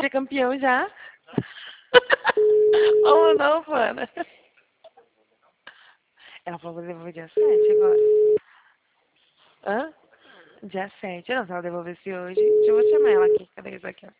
ser campeão já. Oh, não, mano. Ela falou que devolver dia 7 agora. Hã? Dia 7. Não, se ela devolvesse hoje. Deixa eu vou chamar ela aqui. Cadê isso aqui, ó?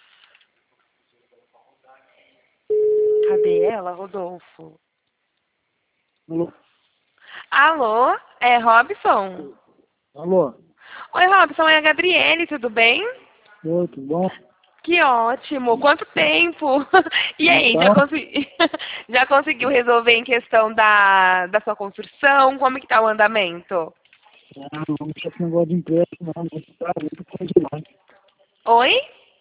Cadê ela, Rodolfo? Alô? Alô? É Robson? Alô? Oi, Robson, é a Gabriele, tudo bem? Oi, tudo bom? Que ótimo! Quanto tempo! E Como aí, tá? já conseguiu resolver em questão da sua construção? Como que tá o andamento? Ah, não tinha esse negócio de empréstimo, não. Muito tá muito coisa demais. Oi?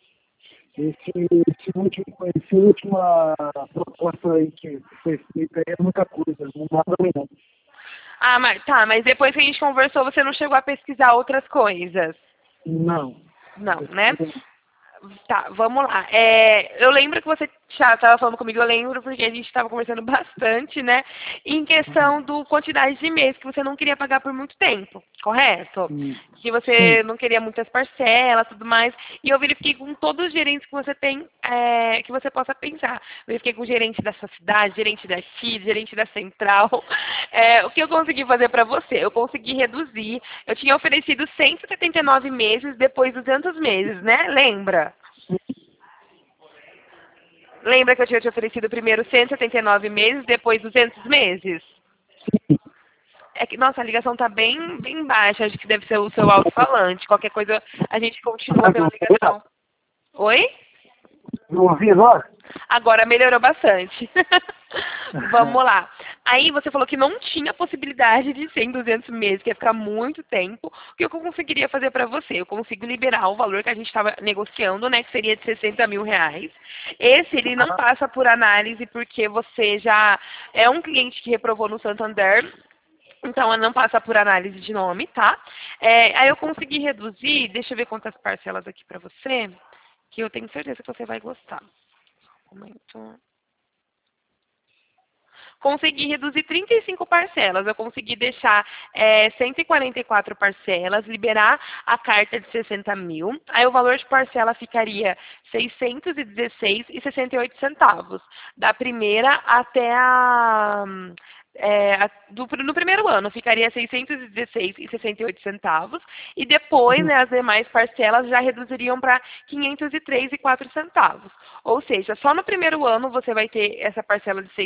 Esse última proposta aí que foi feita aí é muita coisa. Não dá pra mim, não. Ah, mas tá, mas depois que a gente conversou, você não chegou a pesquisar outras coisas? Não. Não, né? Tá, vamos lá. Eu lembro que você já estava falando comigo, eu lembro porque a gente estava conversando bastante, né? Em questão do quantidade de mês que você não queria pagar por muito tempo, correto? Sim. Que você Sim. não queria muitas parcelas, tudo mais. E eu verifiquei com todos os gerentes que você tem, que você possa pensar. Verifiquei com o gerente da sua cidade, gerente daqui, gerente da central. O que eu consegui fazer para você? Eu consegui reduzir. Eu tinha oferecido 179 meses, depois 200 meses, né? Lembra? Lembra que eu tinha te oferecido primeiro 179 meses, depois 200 meses? É que, nossa, a ligação tá bem baixa. Acho que deve ser o seu alto-falante. Qualquer coisa, a gente continua pela ligação. Oi? Não ouvi agora? Agora melhorou bastante. Vamos lá. Aí você falou que não tinha possibilidade de ser em 200 meses, que ia ficar muito tempo. O que eu conseguiria fazer para você? Eu consigo liberar o valor que a gente estava negociando, né? Que seria de 60 mil reais. Esse, ele não passa por análise porque você já é um cliente que reprovou no Santander. Então, ela não passa por análise de nome, tá? Aí eu consegui reduzir, deixa eu ver quantas parcelas aqui para você, que eu tenho certeza que você vai gostar. Um momento. Consegui reduzir 35 parcelas. Eu consegui deixar 144 parcelas, liberar a carta de 60 mil. Aí o valor de parcela ficaria 616,68 centavos. Da primeira até no primeiro ano ficaria 616,68 centavos e depois, né, as demais parcelas já reduziriam para 503,04 centavos. Ou seja, só no primeiro ano você vai ter essa parcela de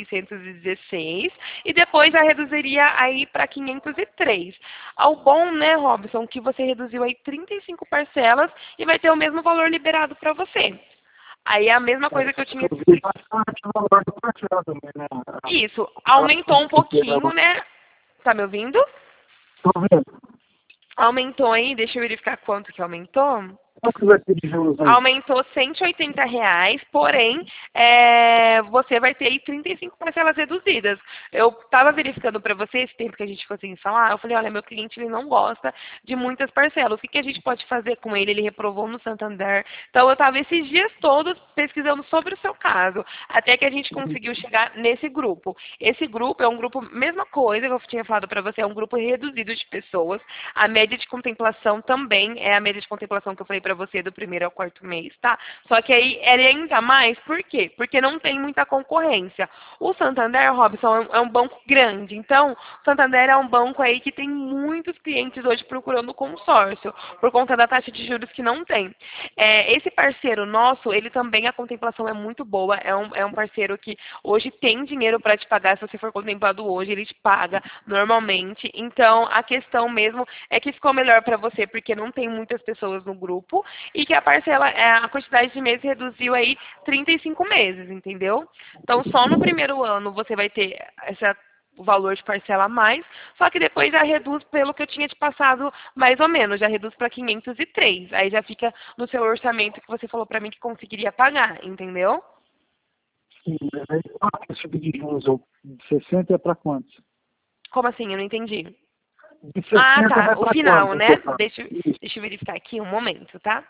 616 e depois já reduziria aí para 503. Ao bom, né, Robson, que você reduziu aí 35 parcelas e vai ter o mesmo valor liberado para você. Aí é a mesma coisa que eu tinha. Eu vi bastante o valor do parcela também, né? Isso, aumentou um pouquinho, né? Tá me ouvindo? Tô vendo. Aumentou aí, deixa eu verificar quanto que aumentou. Quanto que vai ter de juros aí? Aumentou R$ 180, porém, você vai ter aí 35 parcelas reduzidas. Eu estava verificando para você esse tempo que a gente ficou sem falar, eu falei, olha, meu cliente ele não gosta de muitas parcelas. O que a gente pode fazer com ele? Ele reprovou no Santander. Então, eu estava esses dias todos pesquisando sobre o seu caso, até que a gente conseguiu chegar nesse grupo. Esse grupo é um grupo, mesma coisa que eu tinha falado para você, é um grupo reduzido de pessoas. A média de contemplação também é a média de contemplação que eu falei para você do primeiro ao quarto mês, tá? Só que aí é ainda mais, por quê? Porque não tem muita concorrência. O Santander, Robson, é um banco grande. Então, o Santander é um banco aí que tem muitos clientes hoje procurando consórcio, por conta da taxa de juros que não tem. Esse parceiro nosso, ele também, a contemplação é muito boa. É um parceiro que hoje tem dinheiro para te pagar. Se você for contemplado hoje, ele te paga normalmente. Então, a questão mesmo é que ficou melhor para você, porque não tem muitas pessoas no grupo e que a parcela, a quantidade de meses reduziu aí 35 meses, entendeu? Então, só no primeiro ano você vai ter o valor de parcela a mais, só que depois já reduz pelo que eu tinha te passado mais ou menos, já reduz para 503. Aí já fica no seu orçamento que você falou para mim que conseguiria pagar, entendeu? Sim, aí quanto que subir de juros? De 60 é para quantos? Como assim? Eu não entendi. De Ah, 60 tá. vai O para final, quanto? né? Deixa eu verificar aqui um momento, tá?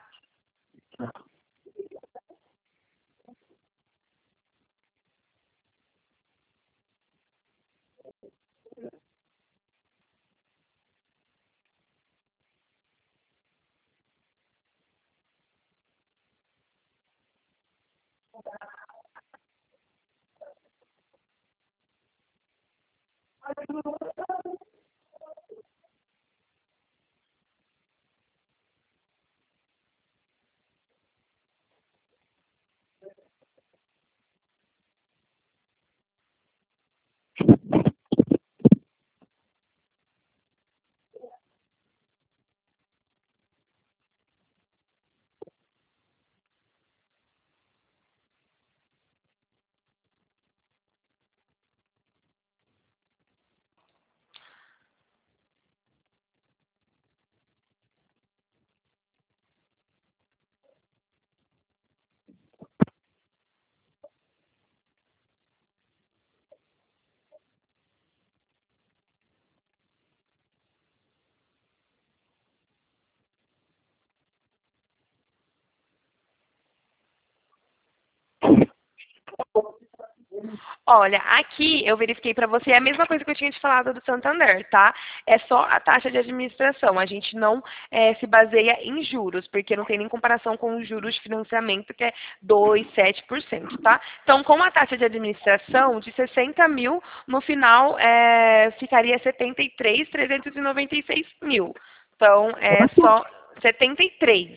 Olha, aqui eu verifiquei para você a mesma coisa que eu tinha te falado do Santander, tá? É só a taxa de administração. A gente não se baseia em juros, porque não tem nem comparação com os juros de financiamento, que é 2,7%, tá? Então, com a taxa de administração de 60 mil, no final ficaria 73.396 mil. Então, é Quanto? só 73.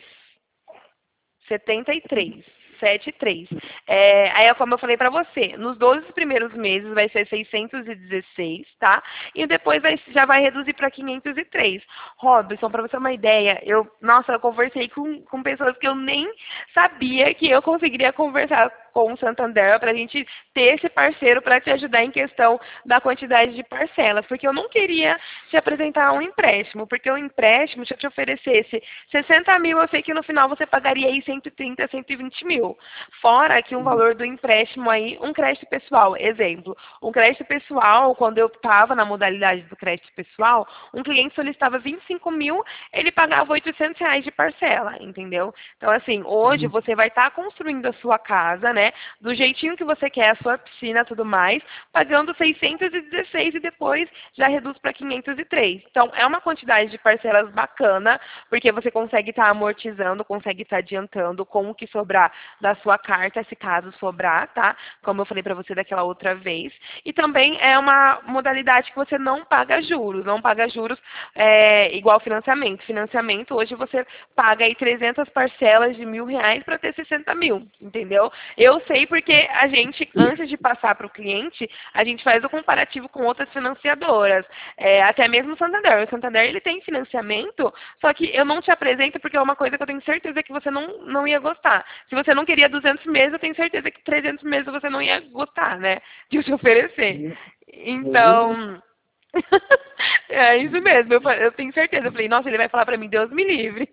73. 73. Aí, é como eu falei para você, nos 12 primeiros meses vai ser 616, tá? E depois já vai reduzir para 503. Robson, para você ter uma ideia, nossa, eu conversei com pessoas que eu nem sabia que eu conseguiria conversar com o Santander para a gente ter esse parceiro para te ajudar em questão da quantidade de parcelas, porque eu não queria te apresentar um empréstimo, porque o empréstimo, se eu te oferecesse 60 mil, eu sei que no final você pagaria aí 130, 120 mil. Fora que um valor do empréstimo aí, um crédito pessoal, exemplo, um crédito pessoal, quando eu estava na modalidade do crédito pessoal, um cliente solicitava 25 mil, ele pagava R$ 800 de parcela, entendeu? Então, assim, hoje você vai estar construindo a sua casa, né, do jeitinho que você quer, a sua piscina e tudo mais, pagando 616 e depois já reduz para 503. Então, é uma quantidade de parcelas bacana, porque você consegue estar amortizando, consegue estar adiantando com o que sobrar da sua carta, se caso sobrar, tá? Como eu falei para você daquela outra vez. E também é uma modalidade que você não paga juros, não paga juros igual financiamento. Financiamento, hoje você paga aí 300 parcelas de R$ 1.000 para ter 60 mil, entendeu? Eu sei porque a gente, antes de passar para o cliente, a gente faz o comparativo com outras financiadoras, até mesmo o Santander. O Santander, ele tem financiamento, só que eu não te apresento porque é uma coisa que eu tenho certeza que você não ia gostar. Se você não queria 200 meses, eu tenho certeza que 300 meses você não ia gostar, né? De eu te oferecer. Então, é isso mesmo, eu tenho certeza. Eu falei, nossa, ele vai falar pra mim, Deus me livre.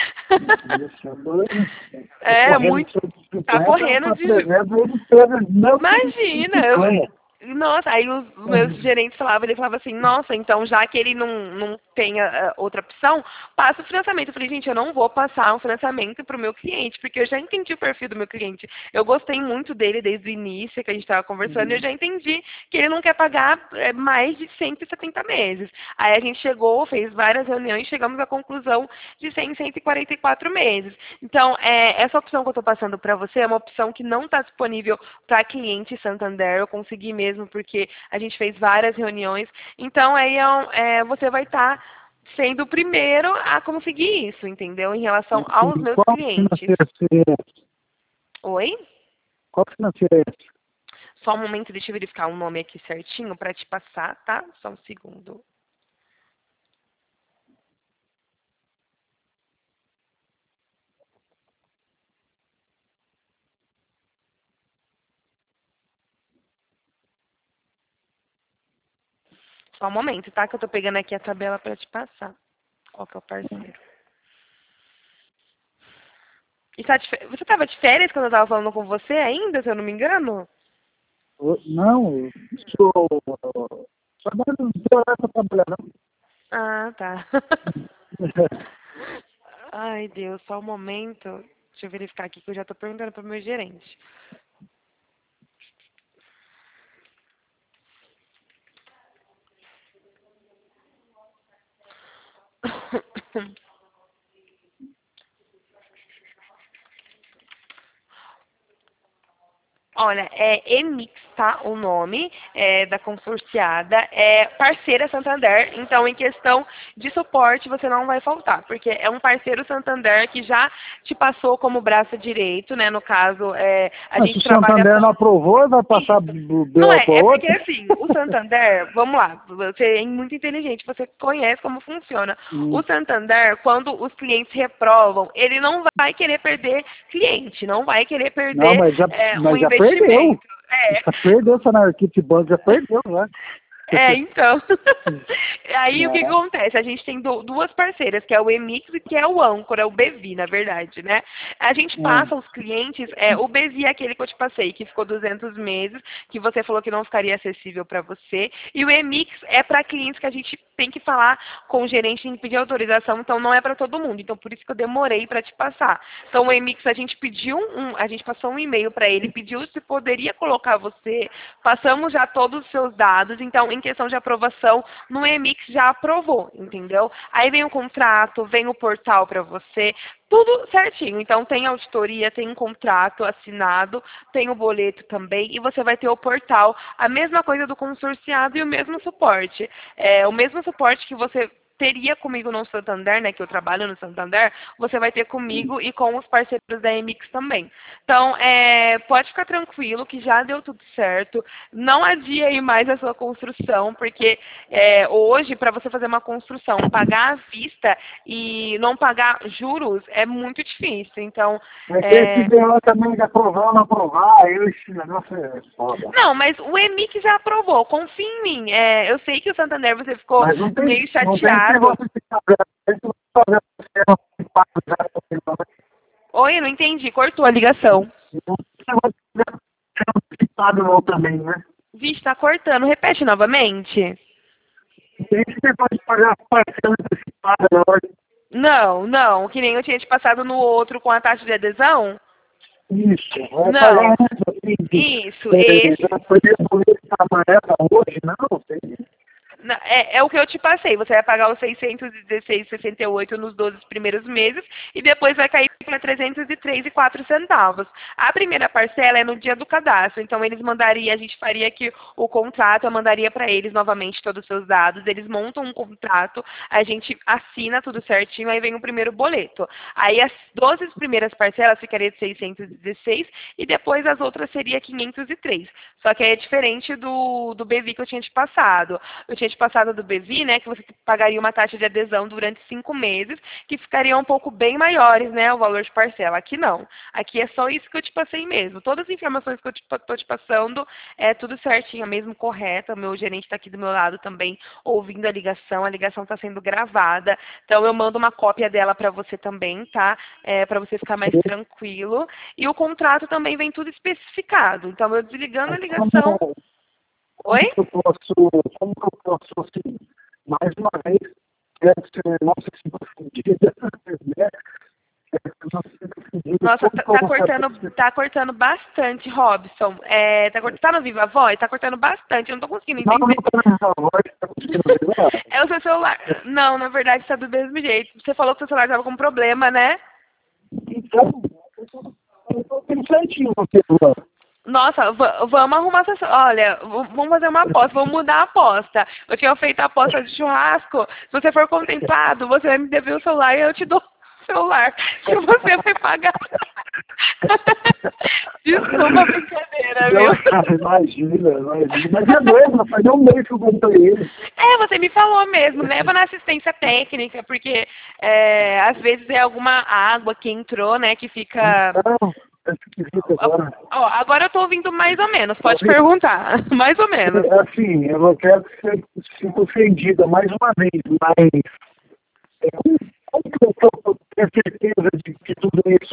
Tô É, correndo muito. de Tá 150 correndo para de. 300, ele pega não Imagina, 150. nossa, aí os meus gerentes falavam, ele falava assim, nossa, então já que ele não tem outra opção, passa o financiamento. Eu falei, gente, eu não vou passar um financiamento para o meu cliente, porque eu já entendi o perfil do meu cliente. Eu gostei muito dele desde o início que a gente estava conversando, e eu já entendi que ele não quer pagar mais de 170 meses. Aí a gente chegou, fez várias reuniões, chegamos à conclusão de 100, 144 meses. Então, essa opção que eu estou passando para você é uma opção que não está disponível para cliente Santander. Eu consegui mesmo porque a gente fez várias reuniões. Então, aí você vai estar sendo o primeiro a conseguir isso, entendeu? Em relação aos E meus qual clientes. financeira seria essa? Oi? Qual financeira é essa? Só um momento, deixa eu verificar o nome aqui certinho para te passar, tá? Só um segundo. Só um momento, tá? Que eu tô pegando aqui a tabela para te passar. Qual que é o parceiro? E você estava de férias quando eu estava falando com você ainda, se eu não me engano? Não, sou. Só não tem hora para trabalhar, não. Ah, tá. Ai, Deus, só um momento. Deixa eu verificar aqui que eu já tô perguntando pro meu gerente. Olha, é Emix, tá? O nome da consorciada é parceira Santander. Então, em questão de suporte, você não vai faltar, porque é um parceiro Santander que já te passou como braço direito, né? No caso, a Mas se gente o trabalha Santander com... não aprovou, vai passar Isso. do Não BO é, para é porque outro? assim, o Santander, vamos lá, você é muito inteligente, você conhece como funciona. O Santander, quando os clientes reprovam, ele não vai querer perder cliente, não vai querer Não, perder o mas já perdeu. investimento. É. Já perdeu essa anarquia banco, já perdeu, né? Então. Aí o que Não. acontece? A gente tem duas parceiras, que é o Emix e que é o Âncora, o Bevi, na verdade, né? A gente passa aos clientes, o Bevi é aquele que eu te passei, que ficou 200 meses, que você falou que não ficaria acessível para você, e o Emix é para clientes que a gente tem que falar com o gerente, tem que pedir autorização, então não é para todo mundo. Então por isso que eu demorei para te passar. Então o Emix a gente pediu a gente passou um e-mail para ele, pediu se poderia colocar você, passamos já todos os seus dados, então em questão de aprovação, no Emix já aprovou, entendeu? Aí vem o contrato, vem o portal para você, tudo certinho. Então tem auditoria, tem um contrato assinado, tem o boleto também e você vai ter o portal, a mesma coisa do consorciado e o mesmo suporte. O mesmo suporte que você teria comigo no Santander, né, que eu trabalho no Santander, você vai ter comigo e com os parceiros da Emix também. Então, pode ficar tranquilo que já deu tudo certo. Não adie aí mais a sua construção, porque hoje, para você fazer uma construção, pagar à vista e não pagar juros é muito difícil. Então, Mas esse BO também de aprovar ou não aprovar, esse negócio é foda. Não, mas o Emix já aprovou, confia em mim. Eu sei que o Santander você ficou Mas não tem, meio não tem esse chateado. negócio de fazer Oi, eu não entendi, cortou a ligação. não tem negócio de ser antecipado não também, né? Vixe, tá cortando. Repete novamente. Tem que você pode pagar a parcela antecipada na hora. Não, não, que nem eu tinha te passado no outro com a taxa de adesão. Isso, vai Não, pagar assim, isso, esse. já foi o boleto tá amarelo hoje, não, tem. É o que eu te passei. Você vai pagar os 616,68 nos 12 primeiros meses e depois vai cair para 303,04 centavos. A primeira parcela é no dia do cadastro. Então, eles mandariam, a gente faria aqui o contrato, eu mandaria para eles novamente todos os seus dados. Eles montam um contrato, a gente assina tudo certinho, aí vem o primeiro boleto. Aí, as 12 primeiras parcelas ficariam de 616 e depois as outras seria 503. Só que aí é diferente do BV que eu tinha te passado. Eu tinha te passado do BV, né, que você pagaria uma taxa de adesão durante 5 meses, que ficaria um pouco bem maiores, né, o valor de parcela. Aqui não. Aqui é só isso que eu te passei mesmo. Todas as informações que eu estou te passando é tudo certinho, mesmo correta. O meu gerente está aqui do meu lado também ouvindo a ligação está sendo gravada. Então eu mando uma cópia dela para você também, tá? Para você ficar mais tranquilo. E o contrato também vem tudo especificado. Então eu desligando a ligação. Oi? Como que eu posso, assim, mais uma vez, quero ser nossa se confundida, né? Nossa, tá cortando bastante, Robson. Tá no Viva Voz? Tá cortando bastante, eu não tô conseguindo Não, entender. tá conseguindo ver. É o seu celular. Não, na verdade tá do mesmo jeito. Você falou que o seu celular tava com problema, né? Então, eu tô certinho no celular. Nossa, vamos arrumar essa... Olha, vamos fazer uma aposta, vamos mudar a aposta. Eu tinha feito a aposta de churrasco. Se você for contemplado, você vai me dever o celular e eu te dou o celular. Que você vai pagar. Desculpa a brincadeira, viu? Imagina. Mas é mesmo, faz um mês que eu comprei ele. Você me falou mesmo, leva na assistência técnica, porque às vezes é alguma água que entrou, né, que fica... Não, é esquisito agora. Agora eu tô ouvindo mais ou menos, pode perguntar, mais ou menos. Assim, eu não quero que você se sinta ofendida mais uma vez, mas como que eu tenho certeza de que tudo isso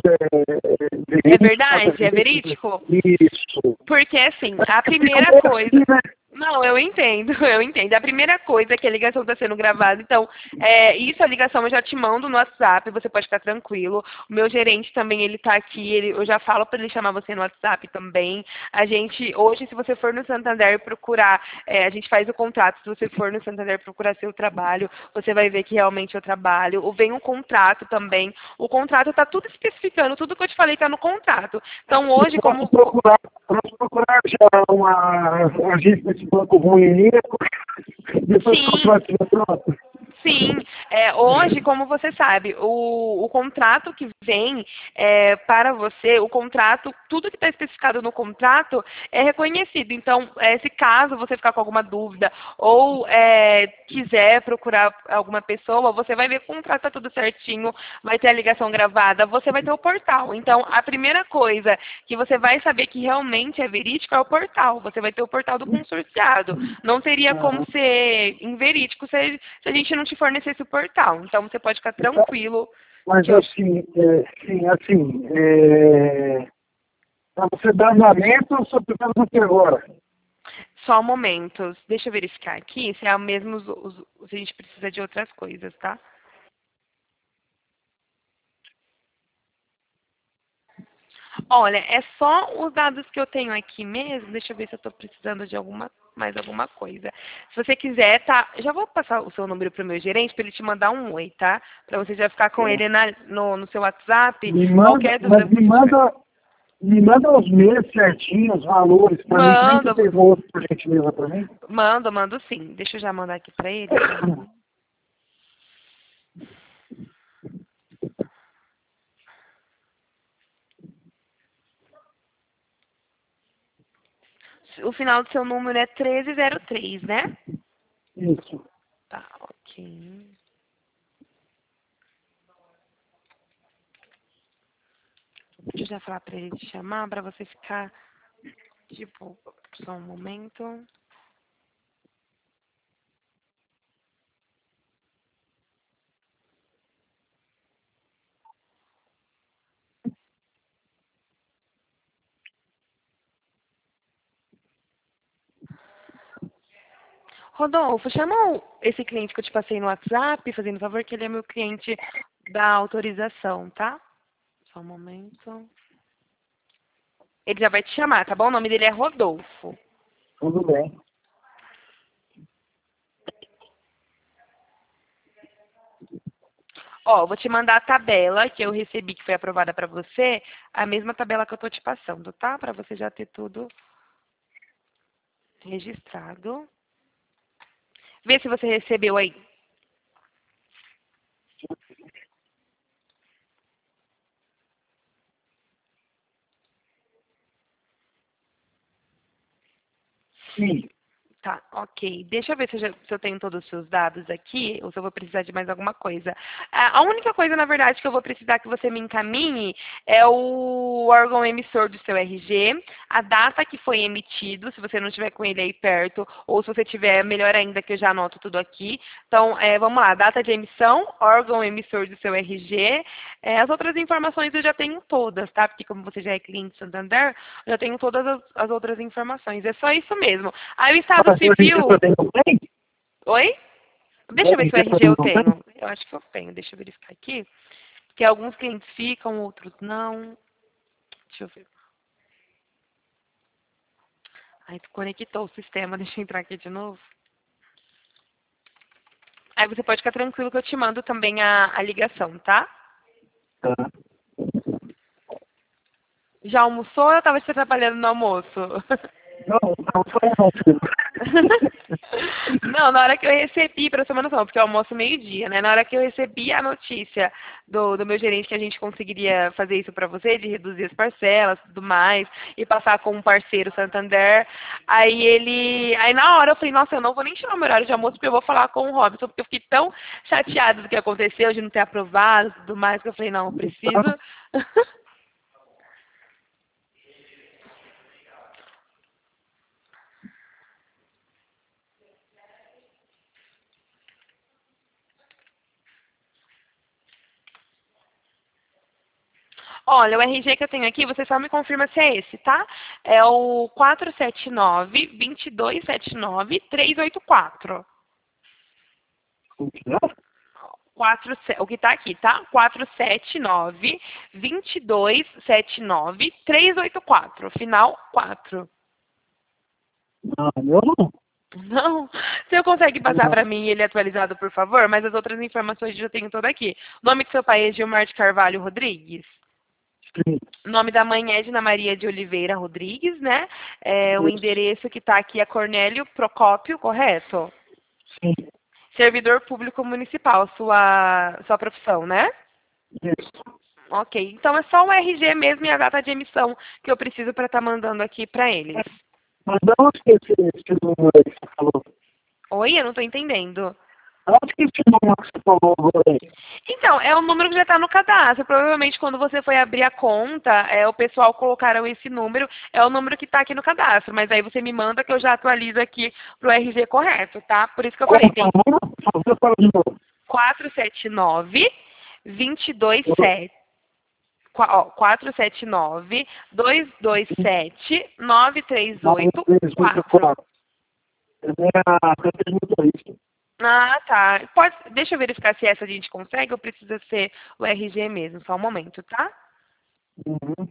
é verdade? É verídico? Isso. Porque, assim, a primeira coisa... Não, eu entendo, eu entendo. A primeira coisa é que a ligação está sendo gravada, então, isso a ligação eu já te mando no WhatsApp, você pode ficar tranquilo. O meu gerente também, ele está aqui, eu já falo para ele chamar você no WhatsApp também. A gente, hoje, se você for no Santander procurar, a gente faz o contrato, se você for no Santander procurar seu trabalho, você vai ver que realmente eu trabalho. Ou vem um contrato também. O contrato está tudo especificando, tudo que eu te falei está no contrato. Então, hoje, como... Posso procurar já uma agência desse banco ruim ali, depois que o Sim. contrato estiver pronto. Sim, hoje, como você sabe, o contrato que vem para você, o contrato, tudo que está especificado no contrato é reconhecido. Então, se caso você ficar com alguma dúvida ou quiser procurar alguma pessoa, você vai ver que o contrato está tudo certinho, vai ter a ligação gravada, você vai ter o portal. Então, a primeira coisa que você vai saber que realmente é verídico é o portal. Você vai ter o portal do consorciado. Não teria como Aham. ser inverídico se a gente não te fornecesse o portal. Então, você pode ficar Então, tranquilo mas que eu... assim, para você dar andamento, eu só preciso até agora. Só momentos. Deixa eu verificar aqui se é o mesmo, se a gente precisa de outras coisas, tá? Olha, é só os dados que eu tenho aqui mesmo. Deixa eu ver se eu estou precisando de mais alguma coisa. Se você quiser, tá? Já vou passar o seu número para o meu gerente para ele te mandar um oi, tá? Para você já ficar com ele no seu WhatsApp. Me manda, Qualquer dúvida mas que você tiver. me manda os meses certinhos, os valores, para mim, nem que Manda, tem outro, por gentileza, para mim. mando sim. Deixa eu já mandar aqui para ele. O final do seu número é 1303, né? Isso. Tá, ok. Deixa eu já falar para ele te chamar para você ficar, tipo, só um momento. Rodolfo, chama esse cliente que eu te passei no WhatsApp, fazendo favor, que ele é meu cliente da autorização, tá? Só um momento. Ele já vai te chamar, tá bom? O nome dele é Rodolfo. Tudo bem. Ó, vou te mandar a tabela que eu recebi, que foi aprovada para você, a mesma tabela que eu tô te passando, tá? Para você já ter tudo registrado. Vê se você recebeu aí. Sim. Tá, ok. Deixa eu ver se eu tenho todos os seus dados aqui, ou se eu vou precisar de mais alguma coisa. A única coisa, na verdade, que eu vou precisar que você me encaminhe é o órgão emissor do seu RG, a data que foi emitido, se você não estiver com ele aí perto, ou se você tiver, melhor ainda, que eu já anoto tudo aqui. Então, vamos lá, data de emissão, órgão emissor do seu RG. As outras informações eu já tenho todas, tá? Porque como você já é cliente Santander, eu já tenho todas as outras informações. É só isso mesmo. Aí o Estado Mas hoje em dia Civil... você tem, não tem? Oi? Deixa eu Hoje ver em se o dia RG você eu não tem? tenho. Eu acho que eu tenho. Deixa eu verificar aqui. Porque alguns clientes ficam, outros não. Deixa eu ver. Aí tu conectou o sistema. Deixa eu entrar aqui de novo. Aí você pode ficar tranquilo que eu te mando também a ligação, tá? Tá. Já almoçou ou eu tava te atrapalhando no almoço? Não, não, foi não, filho. Não, na hora que eu recebi, para você ter uma noção, porque eu almoço meio-dia, né? Na hora que eu recebi a notícia do meu gerente que a gente conseguiria fazer isso para você, de reduzir as parcelas, tudo mais, e passar com um parceiro Santander, aí na hora eu falei, nossa, eu não vou nem chamar meu horário de almoço, porque eu vou falar com o Robson, porque eu fiquei tão chateada do que aconteceu, de não ter aprovado, tudo mais, que eu falei, não, eu preciso. Olha, o RG que eu tenho aqui, você só me confirma se é esse, tá? É o 479-2279-384. O que é? O que tá aqui, tá? 479-2279-384. Final 4. Não, meu não. Não. Você consegue passar Não. para mim ele atualizado, por favor? Mas as outras informações eu já tenho todas aqui. O nome do seu pai é Gilmar de Carvalho Rodrigues. Sim. O nome da mãe é Edna Maria de Oliveira Rodrigues, né? O Isso. endereço que está aqui é Cornélio Procópio, correto? Sim. Servidor público municipal, sua profissão, né? Isso. Ok. Então é só o RG mesmo e a data de emissão que eu preciso para estar mandando aqui para eles. Mas de onde que esse número aí que você falou? Oi, eu não estou entendendo. Onde que esse número que você falou agora aí? Então, é o número que já está no cadastro. Provavelmente, quando você foi abrir a conta, o pessoal colocaram esse número. É o número que está aqui no cadastro. Mas aí você me manda que eu já atualizo aqui pro RG correto, tá? Por isso que eu Como falei, que é o tem número? Você fala de novo. 479 227 479 227 9384. 934. É minha carteira de motorista. Ah, tá. Deixa eu verificar se essa a gente consegue ou precisa ser o RG mesmo. Só um momento, tá? Uhum.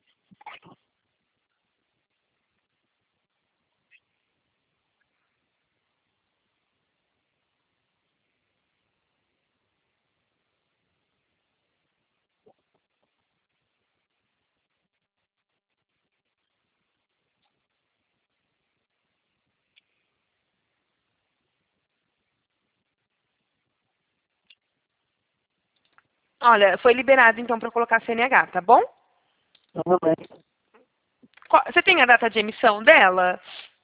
Olha, foi liberado então para colocar CNH, tá bom? Tudo bem. Você tem a data de emissão dela?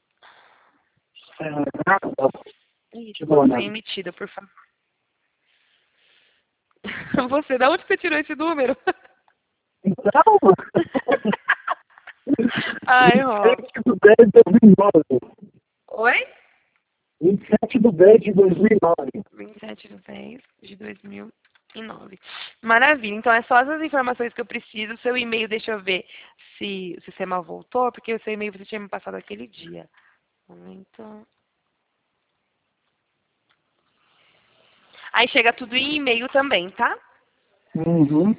Isso, Que bom, quando né? foi emitida, por favor. Você, da onde você tirou esse número? Então, Ai, Rob. 27 de 10 de 2009. Oi? 27 de 10 de 2009. 27 de 10 de 2009. Maravilha. Então, é só essas informações que eu preciso. Seu e-mail, deixa eu ver se o sistema voltou, porque o seu e-mail você tinha me passado aquele dia. Momento. Aí chega tudo em e-mail também, tá? Uhum.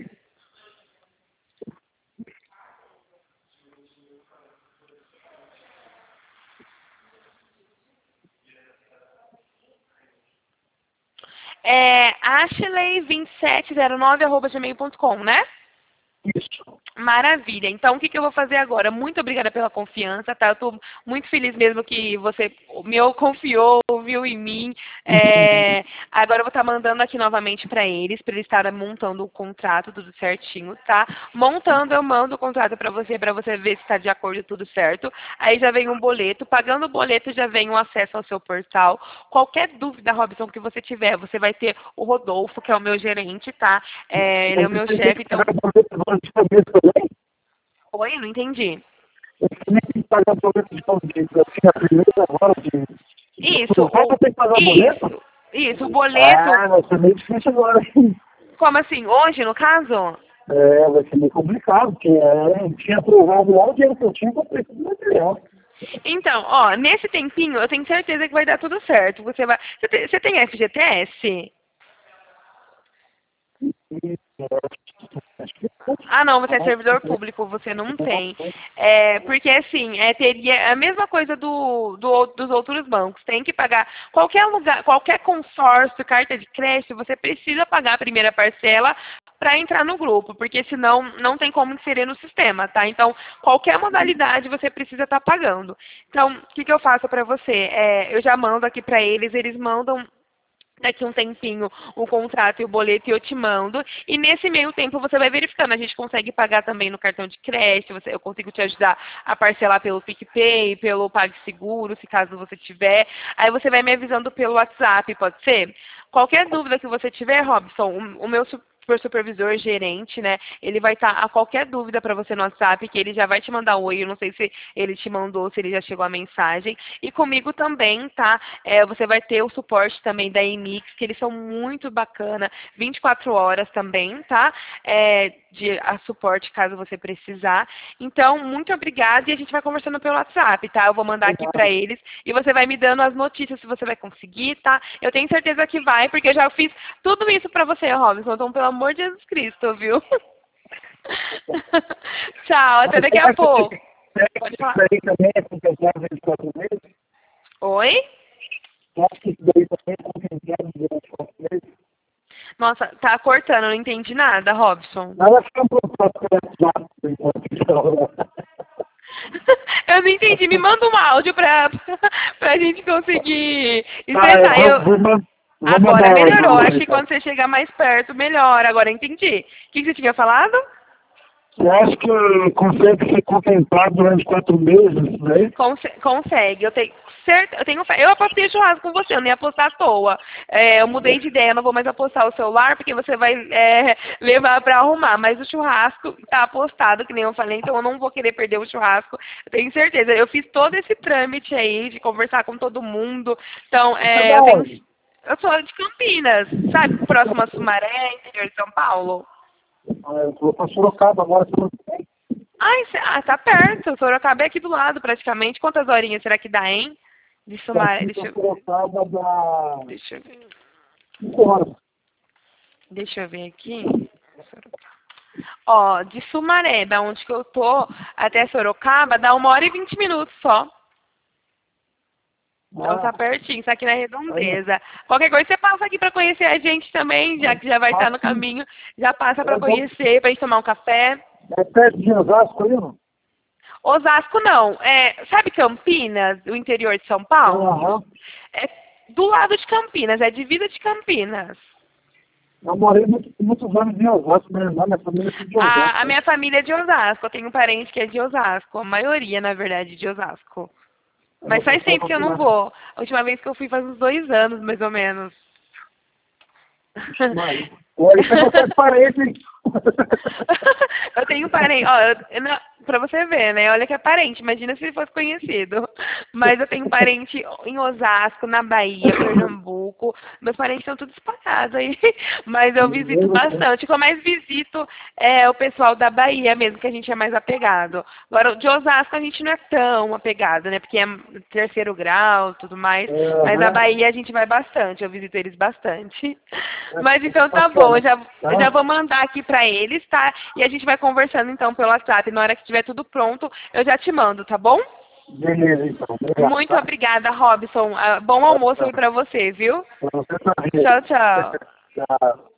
É ashley2709@gmail.com, né? Isso. Maravilha. Então, o que eu vou fazer agora? Muito obrigada pela confiança, tá? Eu estou muito feliz mesmo que você me confiou, ouviu em mim. Agora eu vou estar mandando aqui novamente para eles estarem montando o contrato, tudo certinho, tá? Montando, eu mando o contrato para você ver se está de acordo tudo certo. Aí já vem um boleto. Pagando o boleto, já vem o acesso ao seu portal. Qualquer dúvida, Robson, que você tiver, você vai ter o Rodolfo, que é o meu gerente, tá? Ele é o meu chefe, então... Oi, não entendi. Eu também tenho que pagar boleto de boleto. Assim, a primeira hora de... Isso, Vai ter que pagar boleto? isso, o boleto. Ah, vai ser meio difícil agora. Como assim? Hoje, no caso? Vai ser meio complicado, porque tinha aprovado lá o dinheiro que eu tinha para o preço do material. Então, ó, nesse tempinho, eu tenho certeza que vai dar tudo certo. Você tem FGTS? Ah, não, você é servidor público, você não tem. Porque assim, teria a mesma coisa dos outros bancos. Tem que pagar qualquer lugar, qualquer consórcio, carta de crédito, você precisa pagar a primeira parcela para entrar no grupo, porque senão não tem como inserir no sistema, tá? Então, qualquer modalidade você precisa estar pagando. Então, o que eu faço para você? Eu já mando aqui para eles, eles mandam daqui um tempinho o contrato e o boleto e eu te mando. E nesse meio tempo você vai verificando. A gente consegue pagar também no cartão de crédito, eu consigo te ajudar a parcelar pelo PicPay, pelo PagSeguro, se caso você tiver. Aí você vai me avisando pelo WhatsApp, pode ser? Qualquer dúvida que você tiver, Robson, o meu supervisor, gerente, né? Ele vai estar a qualquer dúvida para você no WhatsApp, que ele já vai te mandar oi. Eu não sei se ele te mandou, se ele já chegou a mensagem. E comigo também, tá? Você vai ter o suporte também da Emix, que eles são muito bacana, 24 horas também, tá? de suporte caso você precisar. Então, muito obrigada e a gente vai conversando pelo WhatsApp, tá? Eu vou mandar aqui para eles e você vai me dando as notícias se você vai conseguir, tá? Eu tenho certeza que vai, porque eu já fiz tudo isso para você, Robson. Então, pelo amor de Jesus Cristo, viu? Tchau, até daqui a pouco. Pode falar. Isso daí também é contemplado em 4 meses? Oi? Acho que isso daí também é contemplado durante 4 meses. Nossa, tá cortando, não entendi nada, Robson. Nada fica um contato com o WhatsApp enquanto Eu não entendi, me manda um áudio pra gente conseguir expressar. Agora melhorou, acho que quando você chegar mais perto, melhora. Agora entendi. O que você tinha falado? Eu acho que consegue ser contemplado durante 4 meses, né? Consegue, eu tenho certeza, eu apostei churrasco com você, eu nem ia apostar à toa. Eu mudei de ideia, eu não vou mais apostar o celular, porque você vai levar para arrumar, mas o churrasco está apostado, que nem eu falei, então eu não vou querer perder o churrasco, eu tenho certeza. Eu fiz todo esse trâmite aí, de conversar com todo mundo, então eu sou de Campinas, sabe, próximo a Sumaré, interior de São Paulo. Eu vou para Sorocaba agora. Tá perto. Sorocaba é aqui do lado, praticamente. Quantas horinhas será que dá, hein? De Sumaré. Sorocaba dá Deixa eu ver. 5 horas. Deixa eu ver aqui. Ó, de Sumaré, da onde que eu tô, até Sorocaba, dá 1h20 só. Então tá pertinho, isso aqui na Redondeza. Qualquer coisa você passa aqui pra conhecer a gente também, já que já vai estar no caminho. Já passa pra conhecer, pra gente tomar um café. É perto de Osasco aí, não? Osasco não. Sabe Campinas, o interior de São Paulo? É do lado de Campinas, é divisa de Campinas. Eu morei muitos anos em Osasco, minha família é de Osasco. A minha família é de Osasco, eu tenho um parente que é de Osasco, a maioria, na verdade, de Osasco. Mas faz tempo que eu não vou. A última vez que eu fui faz uns 2 anos, mais ou menos. Olha, você é parente. Eu tenho parente, pra você ver, né? Olha que é parente, imagina se fosse conhecido. Mas eu tenho parente em Osasco, na Bahia, Pernambuco. Meus parentes estão todos espalhados aí. Mas eu visito bastante. O que eu mais visito é o pessoal da Bahia mesmo, que a gente é mais apegado. Agora, de Osasco a gente não é tão apegado, né? Porque é 3º grau, tudo mais. Mas a Bahia a gente vai bastante, eu visito eles bastante. Mas então tá bom, eu já vou mandar aqui pra eles, tá? E a gente vai conversando então pelo WhatsApp. Na hora que estiver tudo pronto, eu já te mando, tá bom? Beleza, então. Obrigado. Muito obrigada, Robson. Bom almoço aí pra você, viu? Pra você também. Tchau, tchau. Tchau.